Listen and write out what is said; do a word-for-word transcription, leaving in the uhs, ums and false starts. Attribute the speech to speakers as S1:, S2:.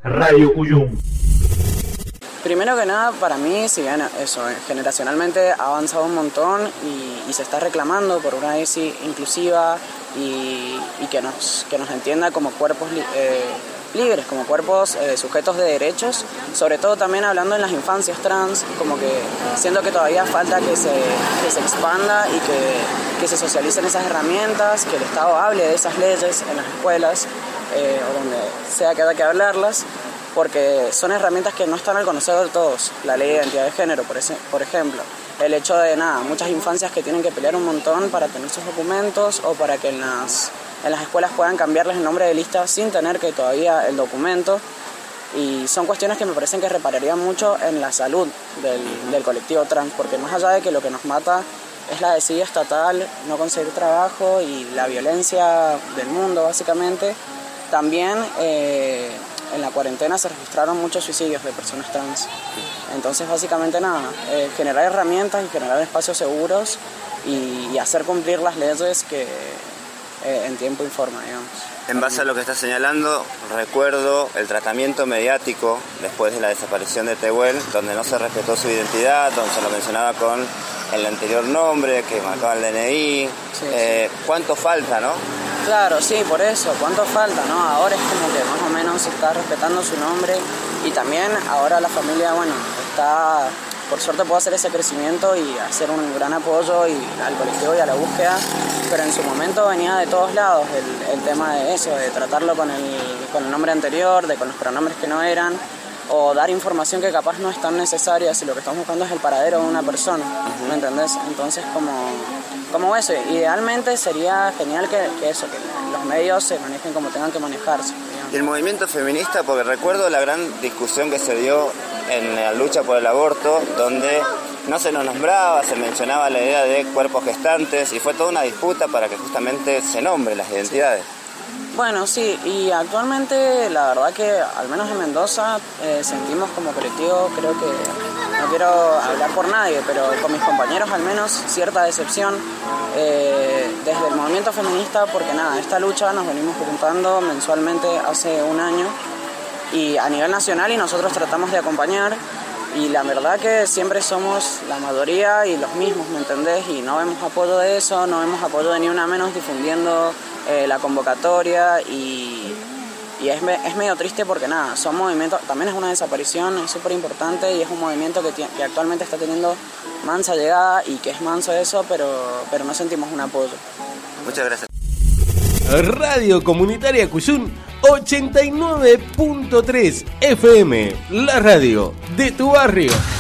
S1: Radio Cuyum.
S2: Primero que nada, para mí, si bien eso, generacionalmente ha avanzado un montón y, y se está reclamando por una E S I inclusiva y, y que, nos, que nos entienda como cuerpos eh, libres, como cuerpos eh, sujetos de derechos, sobre todo también hablando en las infancias trans, como que siento que todavía falta que se, que se expanda y que, que se socialicen esas herramientas, que el Estado hable de esas leyes en las escuelas eh, o donde sea que haya que hablarlas, porque son herramientas que no están al conocimiento de todos. La ley de identidad de género, por, ese, por ejemplo. El hecho de, nada, muchas infancias que tienen que pelear un montón para tener sus documentos o para que en las, en las escuelas puedan cambiarles el nombre de lista sin tener que todavía el documento. Y son cuestiones que me parecen que repararían mucho en la salud del, del colectivo trans, porque más allá de que lo que nos mata es la desidia estatal, no conseguir trabajo y la violencia del mundo, básicamente, también... Eh, en la cuarentena se registraron muchos suicidios de personas trans. Entonces, básicamente nada, eh, generar herramientas y generar espacios seguros y, y hacer cumplir las leyes que eh, en tiempo y forma, digamos.
S3: En base a lo que estás señalando, recuerdo el tratamiento mediático después de la desaparición de Tehuel, donde no se respetó su identidad, donde se lo mencionaba con el anterior nombre, que marcaba el D N I. Sí, eh, sí. ¿Cuánto falta, no?
S2: Claro, sí, por eso, ¿cuánto falta, no? Ahora es como que más o menos se está respetando su nombre y también ahora la familia, bueno, está, por suerte puede hacer ese crecimiento y hacer un gran apoyo y, al colectivo y a la búsqueda, pero en su momento venía de todos lados el, el tema de eso, de tratarlo con el, con el nombre anterior, de con los pronombres que no eran, o dar información que capaz no es tan necesaria si lo que estamos buscando es el paradero de una persona, ¿me entendés? Entonces como, como eso, idealmente sería genial que, que eso, que los medios se manejen como tengan que manejarse, digamos.
S3: Y el movimiento feminista, porque recuerdo la gran discusión que se dio en la lucha por el aborto, donde no se nos nombraba, se mencionaba la idea de cuerpos gestantes y fue toda una disputa para que justamente se nombren las identidades. Sí.
S2: Bueno, sí, y actualmente la verdad que al menos en Mendoza eh, sentimos como colectivo, creo que, no quiero hablar por nadie, pero con mis compañeros al menos cierta decepción eh, desde el movimiento feminista, porque nada, esta lucha nos venimos juntando mensualmente hace un año y a nivel nacional y nosotros tratamos de acompañar y la verdad que siempre somos la mayoría y los mismos, ¿me entendés? Y no vemos apoyo de eso, no vemos apoyo de ni una menos difundiendo eh, la convocatoria y, y es, es medio triste porque nada, son movimientos, también es una desaparición, es súper importante y es un movimiento que, que actualmente está teniendo mansa llegada y que es manso eso, pero, pero no sentimos un apoyo.
S3: Muchas gracias.
S4: Radio Comunitaria Cuyum ochenta y nueve punto tres F M, la radio de tu barrio.